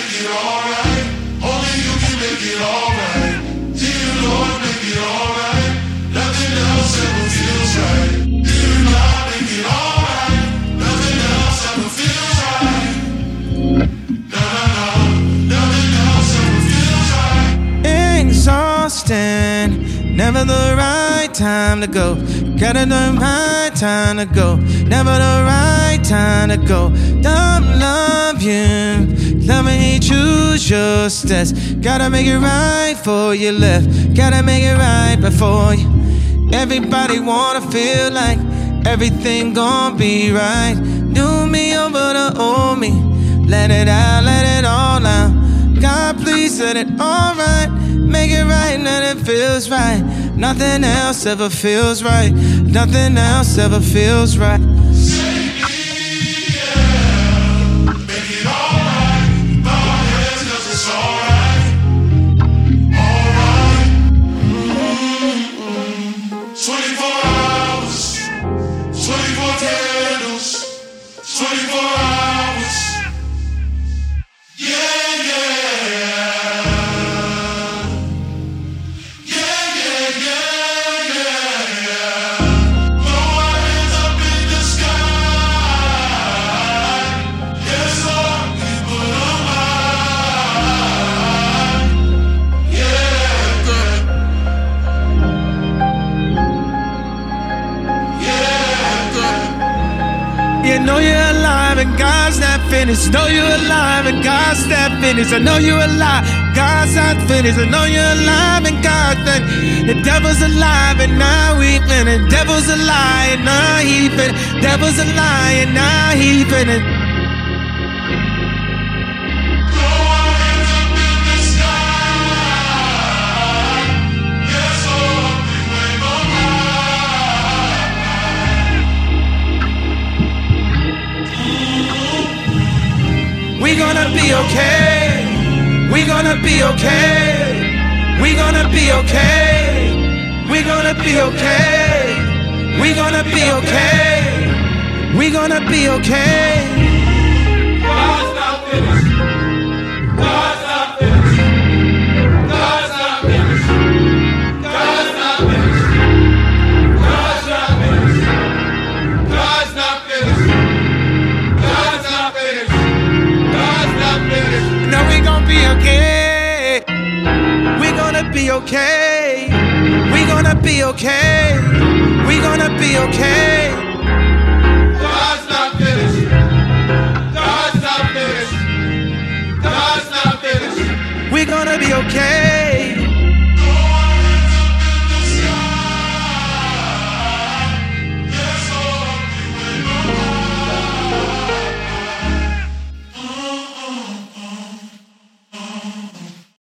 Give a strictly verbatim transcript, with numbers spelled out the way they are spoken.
make it alright. Only you can make it alright. Dear Lord, make it alright. Nothing else ever feels right. Dear God, make it alright. Nothing else ever feels right. No, no, no. Nothing else ever feels right. Exhausting, never the right time to go. Gotta the right time to go. Never the right time to go. Don't love you, loving you, choose your steps. Gotta make it right before you left. Gotta make it right before you. Everybody wanna feel like everything gon' be right. Do me over the old me. Let it out, let it all out. God, please set it all right. Make it right, let it feels right. Nothing else ever feels right. Nothing else ever feels right. twenty-four hours, twenty-four candles, twenty-four hours. Yeah, yeah. Yeah, yeah, yeah, yeah, yeah. Throw our hands up in the sky. Yes, Lord, we put them high. Yeah, good. You know you're alive and God's not finished. Know you're alive and God's not finished. I know you're alive, God's not finished. I know you're alive and God's not. The devil's alive and now he finished. Devil's a lie and now he finished. Devil's a lie and now he finished. We gonna be okay. We gonna be okay. We gonna be okay. We gonna be okay. We gonna be okay. We gonna be okay. God's not finished. God's not finished. God's not finished. God's not finished. God's not finished. God's not finished. God's not finished. No, we gon' be okay. We gonna be okay. We gonna be okay. We gonna be okay. God's not finished. God's not finished. God's not finished. We gonna be okay.